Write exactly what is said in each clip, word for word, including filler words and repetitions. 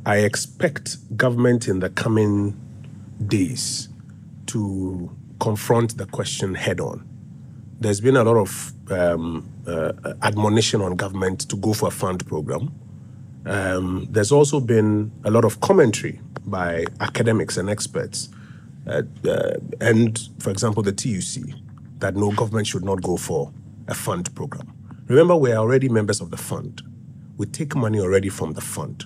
I expect government in the coming days to confront the question head on. There's been a lot of um, uh, admonition on government to go for a fund program. Um, there's also been a lot of commentary by academics and experts, uh, uh, and, for example, the T U C, that no, government should not go for a fund program. Remember, we're already members of the fund. We take money already from the fund.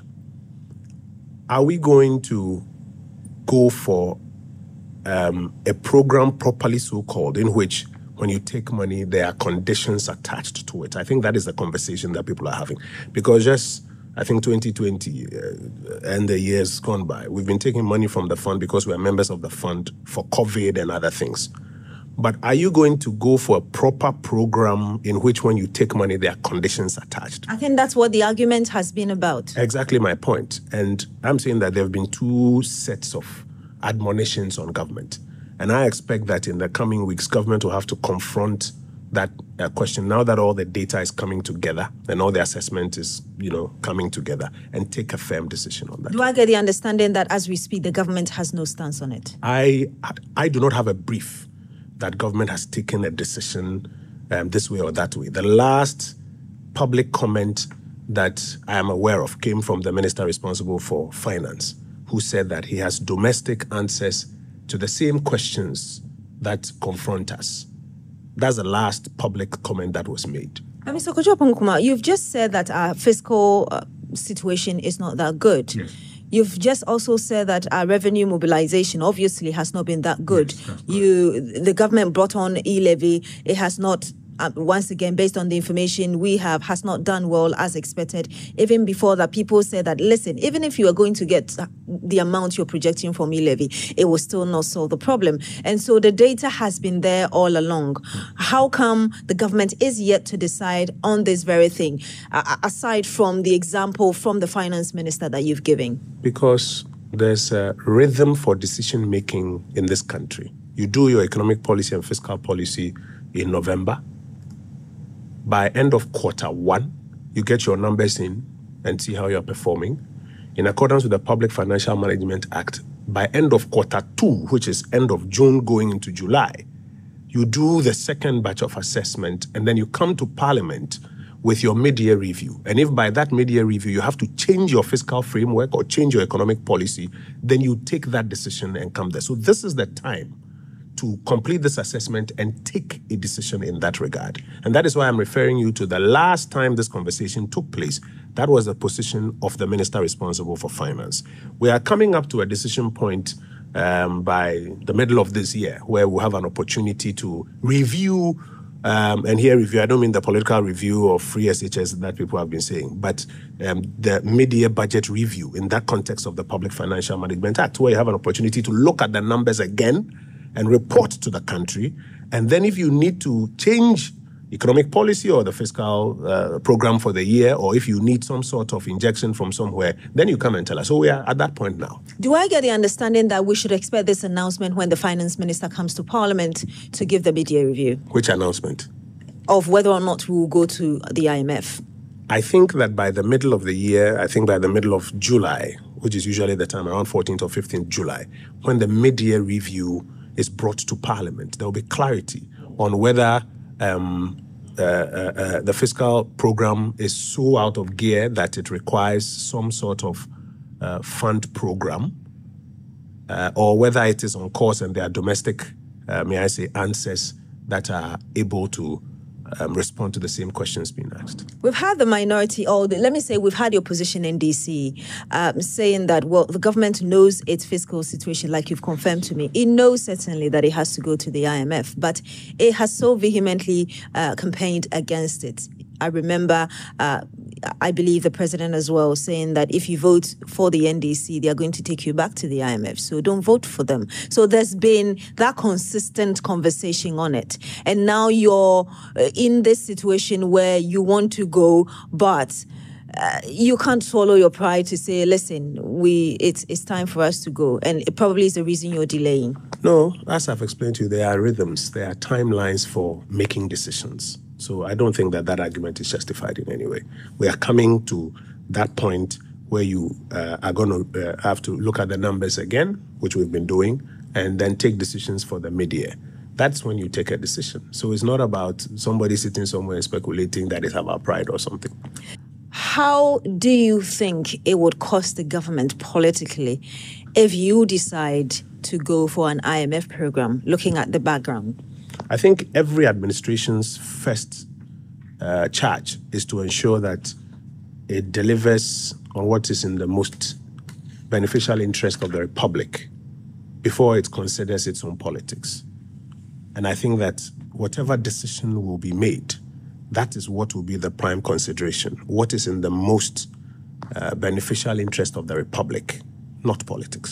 Are we going to go for um, a program properly so-called, in which when you take money, there are conditions attached to it? I think that is the conversation that people are having. Because just, I think twenty twenty uh, and the years gone by, we've been taking money from the fund because we're members of the fund for COVID and other things. But are you going to go for a proper program in which when you take money, there are conditions attached? I think that's what the argument has been about. Exactly my point. And I'm saying that there have been two sets of admonitions on government. And I expect that in the coming weeks, government will have to confront that uh, question now that all the data is coming together and all the assessment is, you know, coming together, and take a firm decision on that. Do I get the understanding that as we speak, the government has no stance on it? I, I do not have a brief that government has taken a decision um, this way or that way. The last public comment that I am aware of came from the minister responsible for finance, who said that he has domestic answers to the same questions that confront us. That's the last public comment that was made. Mister Kojo Nkrumah, you've just said that our fiscal uh, situation is not that good. Yes. You've just also said that our revenue mobilization obviously has not been that good. Yes, you, the government brought on e-levy. It has not, uh, once again, based on the information we have, has not done well as expected. Even before that, people said that, listen, even if you are going to get the amount you're projecting from e-levy, it will still not solve the problem. And so the data has been there all along. How come the government is yet to decide on this very thing, uh, aside from the example from the finance minister that you've given? Because there's a rhythm for decision-making in this country. You do your economic policy and fiscal policy in November. By end of quarter one, you get your numbers in and see how you're performing. In accordance with the Public Financial Management Act, by end of quarter two, which is end of June going into July, you do the second batch of assessment, and then you come to Parliament with your mid-year review. And if by that mid-year review you have to change your fiscal framework or change your economic policy, then you take that decision and come there. So this is the time to complete this assessment and take a decision in that regard. And that is why I'm referring you to the last time this conversation took place. That was the position of the minister responsible for finance. We are coming up to a decision point um, by the middle of this year where we'll have an opportunity to review Um, and here review, I don't mean the political review of free S H S that people have been saying, but um, the mid-year budget review in that context of the Public Financial Management Act, where you have an opportunity to look at the numbers again and report to the country. And then if you need to change economic policy or the fiscal uh, program for the year, or if you need some sort of injection from somewhere, then you come and tell us. So we are at that point now. Do I get the understanding that we should expect this announcement when the finance minister comes to Parliament to give the mid-year review? Which announcement? Of whether or not we will go to the I M F. I think that by the middle of the year, I think by the middle of July, which is usually the time around fourteenth or fifteenth July, when the mid-year review is brought to Parliament, there will be clarity on whether um, uh, uh, uh, the fiscal program is so out of gear that it requires some sort of uh, fund program, uh, or whether it is on course and there are domestic, uh, may I say, answers that are able to Um, respond to the same questions being asked. We've had the minority, or the, let me say we've had the opposition in D C um, saying that, well, the government knows its fiscal situation, like you've confirmed to me. It knows certainly that it has to go to the I M F, but it has so vehemently uh, campaigned against it. I remember, uh, I believe the president as well, saying that if you vote for the N D C, they are going to take you back to the I M F. So don't vote for them. So there's been that consistent conversation on it. And now you're in this situation where you want to go, but uh, you can't swallow your pride to say, listen, we it's, it's time for us to go. And it probably is the reason you're delaying. No, as I've explained to you, there are rhythms, there are timelines for making decisions. So I don't think that that argument is justified in any way. We are coming to that point where you uh, are going to uh, have to look at the numbers again, which we've been doing, and then take decisions for the mid-year. That's when you take a decision. So it's not about somebody sitting somewhere and speculating that it's about pride or something. How do you think it would cost the government politically if you decide to go for an I M F program, looking at the background? I think every administration's first uh, charge is to ensure that it delivers on what is in the most beneficial interest of the Republic before it considers its own politics. And I think that whatever decision will be made, that is what will be the prime consideration. What is in the most uh, beneficial interest of the Republic, not politics.